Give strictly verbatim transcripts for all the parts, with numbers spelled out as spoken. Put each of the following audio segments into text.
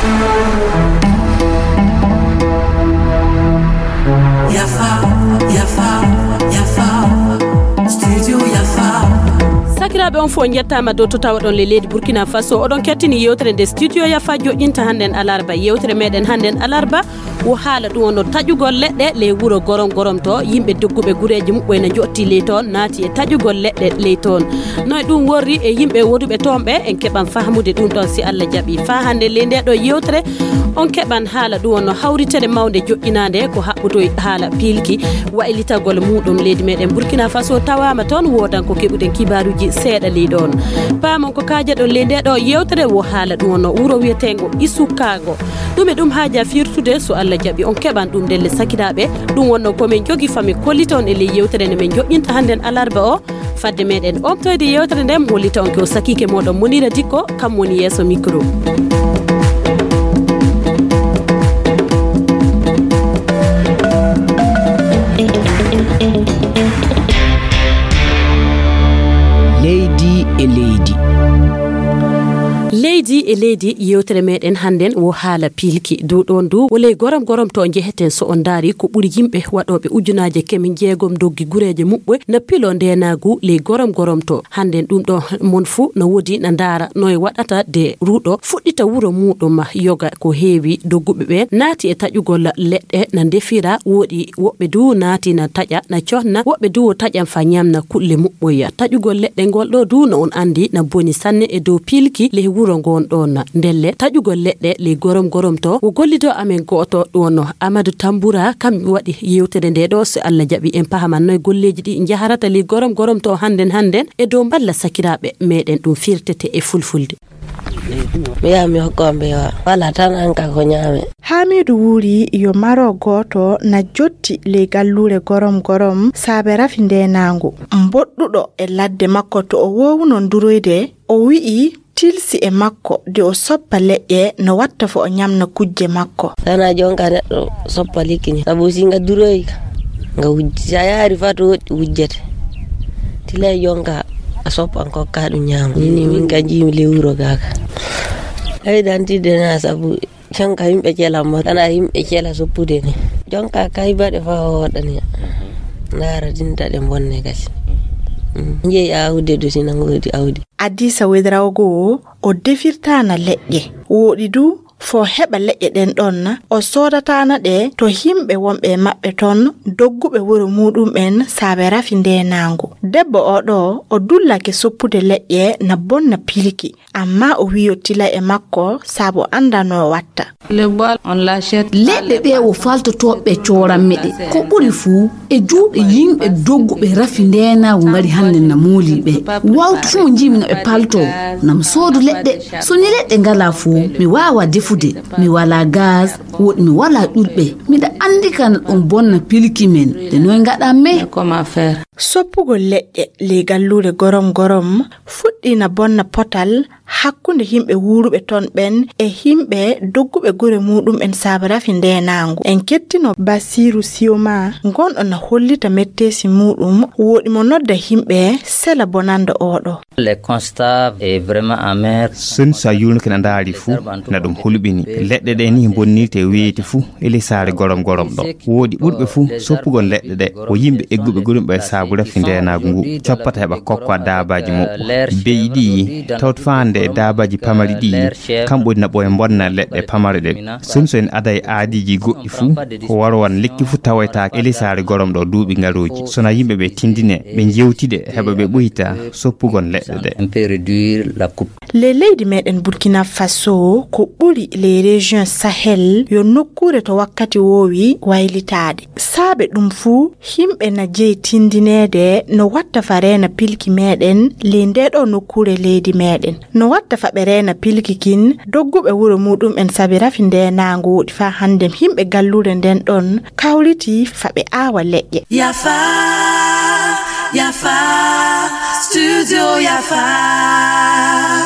Yafa, Yafa, Yafa, Studio Yafa. Sakiraɓe on fof jettama dow to tawa ɗon le leydi Burkina Faso oɗon kettini yewtere nde studio Yafa joƴƴinta hannden alarba yewtere meɗen hannden alarba wo haala ɗum wonno taƴugol leɗɗe ley wuuro gorom gorom to yimɓe dogguɓe guureji muɓɓe ne jotti ley toon naati e taƴugol leɗɗe ley toon noye ɗum worri e yimɓe woduɓe toon ɓe en keɓan fahmude ɗum ɗon si Allah jaaɓi fa hande ley nde ɗo yewtere on keɓan haala ɗum wonno hawritere mawde joƴƴinade ko haɓɓutoy haala pilki waylitagol muɗum leydi meɗen Burkina Faso tawama toon wodan ko keɓuɗen kibaruji seeɗa ley ɗon pamon ko kaja ɗon ley nde ɗo yewtere wo haala ɗum wonno wuuro wiyetengo Isukago ɗum e ɗum haaja firtude so Allah jaaɓi on keɓan ɗum ndelle sakiraɓe ɗum wonno komin jogi fami kollita on e ley yewtere nde min joƴƴinta hannden alarba o fadde meɗen omtoyde yewtere nden hollita on ko sakike moɗon Monira Dikko kam woni yeeso micro. Leydi e leydi leydi e leydi yewtere meɗen hannden wo haala pilki dow ɗon du wole gorom gorom to jeheten so on daari ko ɓuri yimɓe waɗoɓe ujunaje kemin jeegom doggi gureje muɓɓe no pilo ndenagu ley gorom gorom to hannden ɗum ɗo mon fuu no woodi no ndaara noye waɗata de ruuɗo fuɗɗita wuuro muɗum yoga ko heewi dogguɓe ɓe naati e taƴugol leɗɗe no ndefira woɗi woɓɓe du naati no taƴa no cohna woɓɓe du taƴan fa ñamna kulle muɓɓoya taƴugol leɗɗe ngol ɗo du no on andi no boni sanne e dow pilki ley wuuro ngon ɗon ndelle taƴugol leɗɗe ley gorom gorom to wo gollido amen goto ɗon Amadou Tamboura kam waɗi yewtere nde ɗo so Allah jaaɓi en pahaman noye golleji ɗi jaharata ley gorom gorom to hannden hannden e dow balla sakiraɓe meɗen ɗum firtete e fulfulde. mi yaha mi hokka mbewa wala tan an ka ko ñaame. Hamidou wuri yo maro goto na jotti ley gallure gorom gorom saabe rafi ndenangu mboɗɗuɗo e ladde makko to o wowno nduroyde o wi'i tilsi e makko de o soppa leƴƴe no watta fo o ñamna kujje makko sana jonka neɗɗo soppa likkini sabu si nga duroyi nga wujji sa yaari fa to woɗɗi wujjete tilay jonka a soppan kokka ɗum ñaama nini min ka jiimi ley wuro gaka haydantide na sabu jonka yimɓe celammo tana yimɓe cela soppude ni jonka kay baɗe fa o waɗani ndaara dinta ɗe bonne kasi njeyi awde do sina ngodi awdi Adisa Wedrawgo o defirtana leƴƴe woɗi du fo heɓa leƴƴe ɗen ɗon o sodatana ɗe to himɓe wonɓe maɓɓe ton dogguɓe wuro muɗum'en saabe rafi ndenangu debbo oɗo o dullake soppude leƴƴe na bonna pilki amma o wiyo tila e makko saabo andano watta leɗɗe ɗe o faltotoɓe coranme ɗe ko ɓuri fuu e juuɗe yimɓe dogguɓe rafi ndenagu ngari hande na mooliɓe wawtu fuu mo jimi no ɓe palto nam soodu leɗɗe so ni leɗɗe ngala fuu mi wawa defude mi wala gaz woɗi mi wala ƴulɓe miɗa andi kana ɗum bonna pilki men de noy gaɗamme comment faire soppugol leƴƴe ley gallure gorom gorom fuɗɗina bonna potal hakkunde himɓe wuruɓe ton ɓen e himɓe dogguɓe gure muɗum en saabe rafi ndenangu en kettino Basiru Sioma gonɗo na hollita mettesi muɗum woɗi mo nodda himɓe sela bonanda oɗo. Le constat est vraiment amer. Sen sa yulnke na ndaari fu na ɗum hulɓini leɗɗe ɗe ni bonnirte weeti fu ele saare gorom gorom ɗo woodi ɓurɓe fu soppugol leɗɗe ɗe o yimɓe egguɓe gurumɓe saabu rafi ndenagu ngu coppata heɓa kokka dabaji muɓɓo beyi ɗi tawt fande e dabaji pamari ɗi kamɓe naɓo e bonna leɗɗe pamare ɗe sen so en ada e aadiji goɗɗi fu ko warwan lekki fu tawaytake ele saare gorom ɗo duuɓi ngaroji sona yimɓe ɓe tindine ɓe jewtide heɓa ɓe ɓoyta soppugol leɗɗe ɗe. le leydi meɗen Burkina Faso ko ɓuri les régions Sahel yo nokkure to wakkati wowi waylitade saabe ɗum fu himɓe na jeyi tindinede no watta fa rena pilki meɗen le ndeɗo nokkure leydi meɗen no watta fa ɓe rena pilki kin dogguɓe wuro muɗum en sabi rafi ndenangu woɗi fa hande himɓe gallure nden ɗon kawriti fa ɓe awa leƴƴe. Yafa Yafa Studio Yafa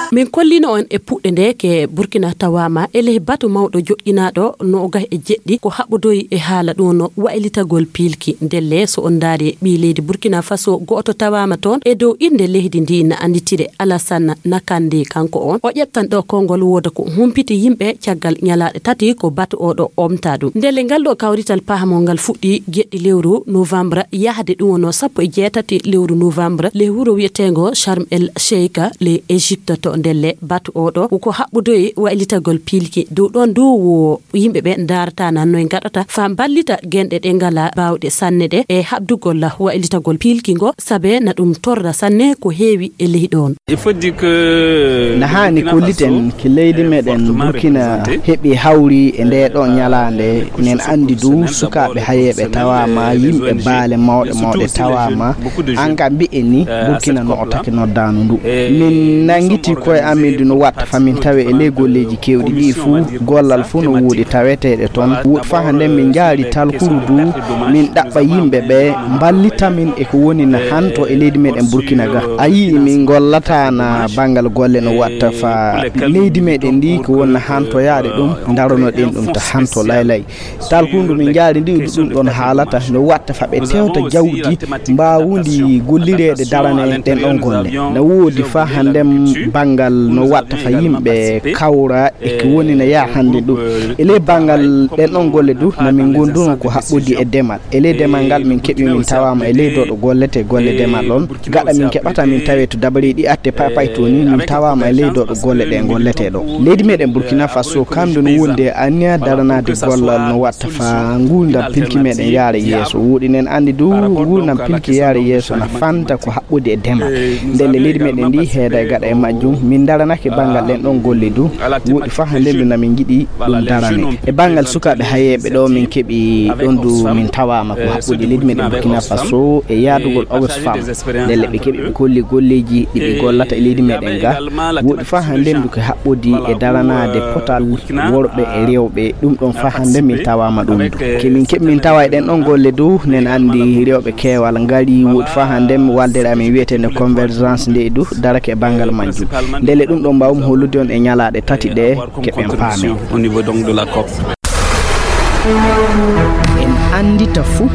min kollino on e puɗɗe nde ke Burkina tawama ele batu mawɗo joƴƴinaɗo no ga e jeɗɗi ko haɓɓodoyi e haala ɗo no waylitagol pilki ndelle so on daari ɓi leydi Burkina Faso goto tawama toon e dow inde leydi ndi na anditire Alassane Nakande kanko on o ƴettan ɗo kongol woda ko humpiti yimɓe caggal ñalaɗe tati ko batu oɗo omta ɗum ndelle ngal ɗo kawrital pahamol ngal fuɗɗi geɗɗi lewru novembre yahde ɗum wono sappo e jeetati lewru novembre le wuro wiyetengo Sharm el Sheikha le Égypte to ndelle batu oɗo ko haɓɓudoyi waylitagol pilki dow ɗon du wo yimɓe ɓe darata nan noy gaɗata fa ballita genɗe ɗe ngala bawɗe sanne ɗe e habdugol waylitagol pilki ngo sabe na ɗum torra sanne ko heewi e leydi on. Il faut dire que na hani kolliten ki leydi meɗen Burkina heɓi hawri e nde ɗon ñalande nen andi du sukaɓe hayeɓe tawama yimɓe baale mawɗe mawɗe tawama an ka mbi'e ni Burkina no o taki noddanu ndu min nangiti koye amin no watta famin tawe e ley golleji kewɗi ɗi fuu gollal fuu no wuuɗi taweteɗe toon wuuɗ fa hande min jaari talkuru du min ɗaɓɓa yimɓe ɓe ballitamin e ko woni na hanto e leydi meɗen Burkina ga a yii min gollata na bangal golle no watta fa leydi meɗen ndi ko wonna hanto yaade ɗum darono ɗen ɗum to hanto laylay talkundu min jaari ndi ɗum ɗon haalata no watta fa ɓe tewta jawdi mbawundi gollireɗe darane ɗen ɗon golle no woodi fa handem bangal no watta fa yimɓe kawra e ko woni no yaa hande ɗum e ley bangal ɗen ɗon golle du no min gonduno ko haɓɓodi e demal e ley demal ngal min keɓi min tawama e ley doɗo gollete golle demal ɗon gaɗa min keɓata min tawe to dabari ɗi atte papay to ni min tawama e ley doɗo golle ɗe gollete ɗo leydi meɗen Burkina Faso kamɓe no wonde aniya daranade gollal no watta fa nguldam pilki meɗen yaara yeeso wuuɗi nen andi du nguldam pilki yaara yeeso na fanta ko haɓɓodi e demal ndelle leydi meɗen ndi heeda e gaɗa e majjum min daranake bangal ɗen ɗon golle du wuuɗi fa hande ndu namin giɗi ɗum darane e bangal sukaɓe hayeɓe ɗo min keeɓi ɗon du min tawama ko haɓɓodi leydi meɗen Burkina Faso e yaadugol Oxfam ndelle ɓe keeɓi ɓe kolli golleji ɗiɓe gollata e leydi meɗen ga wuuɗi fa hande ndu ko haɓɓodi e daranade potal worɓe e rewɓe ɗum ɗon fa hande min tawama ɗum du kemin keeɓi min tawa e ɗen ɗon golle du nen andi rewɓe keewal ngari wuuɗi fa hande waldere amin wiyetende convergence nde du darake e bangal majjum ndele ɗum ɗon mbawmi hollude on e ñalaɗe tati ɗe keɓen paame au niveau donc de la C O P. en andita fuu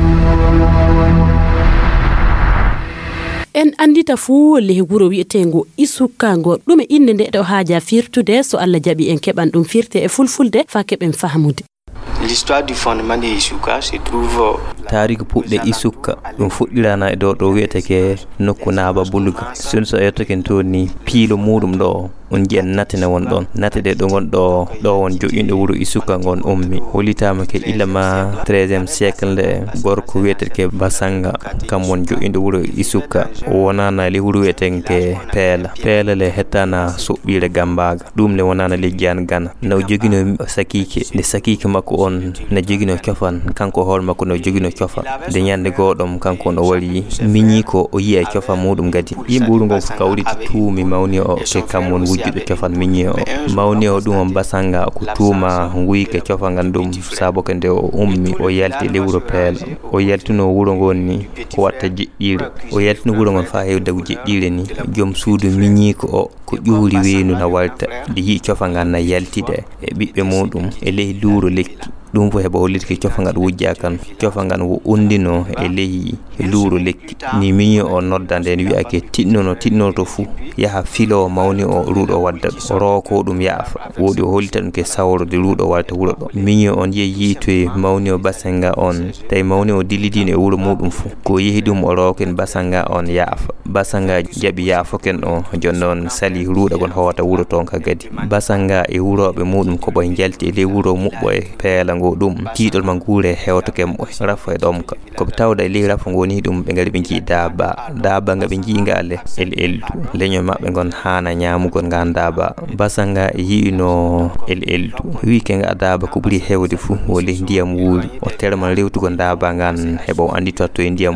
en andita fuu le wuro wi'etengo Isuka ngo ɗum e inde nde ɗo haaja firtude so Allah jaɓi en keɓan ɗum firte e fulfulde fa keɓen fahmude. L'histoire du fondement de Isuka se trouve tarigu puɗɗe Isuka ɗum fuɗɗirana e dow ɗo wiyeteke nokku Naaba Bulga sun so yettoken toon ni piilo muɗum ɗo on jiyan natene won ɗon natede ɗo gon ɗo ɗo won joƴƴinɗo wuro Isuka ngon ummi holitama ke ilama treizième siècle nde gorko wiyeteke Basanga kam won joƴƴinɗo wuro Isuka wonana le wuro wiyetenke Peela Peela le hettana soɓɓire Gambaga ɗum le wonana liggiyan Gana no jogino sakike nde sakike makko on ne jogino cofan kanko hool makko no jogino cofa de ñande goɗom kanko no wari miñi ko o yiya cofa muɗum gadi yimɓe wuro ngo ko kawriti tuumi mawni o ke kam won wujjuɗo cofan miñi o mawni o ɗum on Basanga ko tuuma nguyke cofa ngan ɗum sabo ke nde o ummi o yalti le wuro Peela o yaltino wuro ngon ni ko watta jeɗɗire o yaltino wuro ngon fa hewde jeɗɗire ni joom suudu miñi ko o ko ƴuuri weenu na walta de yi cofa ngan na yaltide e ɓiɓɓe muɗum e ley luuro lekki ɗum fo heɓa holliti ke cofa ngal wujja kan cofa ngal wo undino e ley luuro lekki ni miñi o nodda nden wiyake tinnono tinnoto fuu yaha filo mawni o ruuɗo wadda o rooko ɗum yaafa woodi o hollita ɗum ke sawrode ruuɗo walta wuro ɗo miñi on yehi yiitoye mawni o Basanga on tawi mawni o dillidino e wuro muɗum fuu ko yehi ɗum o rooken Basanga on yaafa Basanga jaɓi yaafoken o jonnon sali ruuɗa gon howata wuro ton ka gadi Basanga e wuroɓe muɗum ko ɓoye jalti e ley wuro muɓɓo e Peela ngo ɗum tiiɗol ma guure hewto kemɓo rafo e ɗomka koɓe tawda e ley rafo ngoni ɗum ɓe ngari ɓe jii daaba daaba nga ɓe jiingale el eldu leñol maɓɓe gon hana ñamugol nga daaba Basanga yiino el eldu wi ke nga daaba ko ɓuri hewde fuu wole ndiyam wuuri o terma rewtugo daaba ngan heɓa o andi to to e ndiyam woni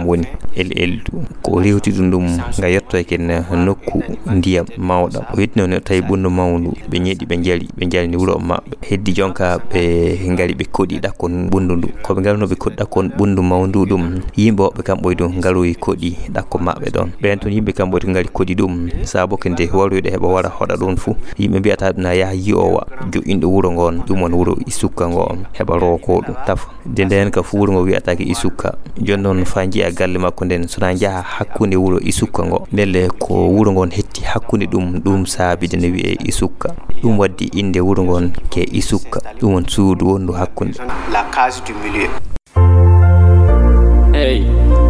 el eldu ko rewti dum nga yetto ken nokku ndiyam mawda o yitno no tay bundu mawndu be nyedi be jali be jali ni wuro mabbe heddi jonka be ngari be kodi dakon bundu ndu ko be ngalno be kodi dakon bundu mawndu dum yimbo be kamboy do ngaroyi kodi dakko mabbe don be ton yimbe kamboy to ngari kodi dum sabo kende warude heba wara hoda don fu yimbe biata na ya yowa jo indo wuro ngon dum won wuro isuka ngon heba ro ko dum taf denden ka fu wuro ngo wiata ki isuka jonnon fanji a galle makko den sona jaha hakkunde wuro isuka ngo nelle ko wuro ngon hetti hakkunde dum dum saabi de wi e isuka dum waddi inde wuro ngon ke isuka dum won suudu wondu hakkunde la case du milieu. Hey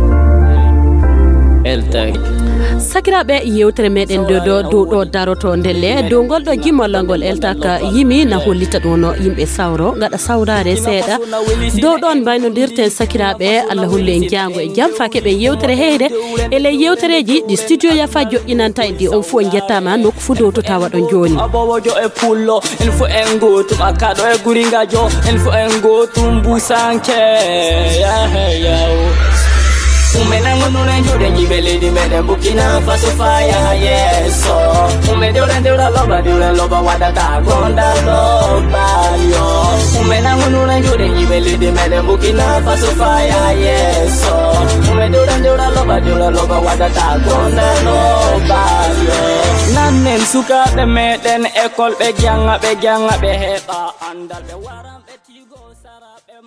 eltag sakiraɓe yewtere meɗen do do do do daroto ndelle do goldo gimolangol eltaka yimi na hollita do no yimbe sawro ngada sawrare seeda do don baynodirten sakiraɓe Allah holle en jango e jam fa kebe yewtere heede ele yewtereji di studio ya fa joɗinanta ndi on fu jettama nokku fu do to tawa don joni abowojo e pullo en fu en gotu akado e guringa jo en fu en gotu mbusanke ya ya umena ngunune jode jibele di mede Burkina Faso fire yeso umede urende ura loba di ura loba wadata gonda loba yo umena ngunune jode jibele di mede Burkina Faso fire yeso umede urende ura loba di ura loba wadata gonda loba yo nanen suka be meden école be janga be janga be heba andal be wara be tigo sara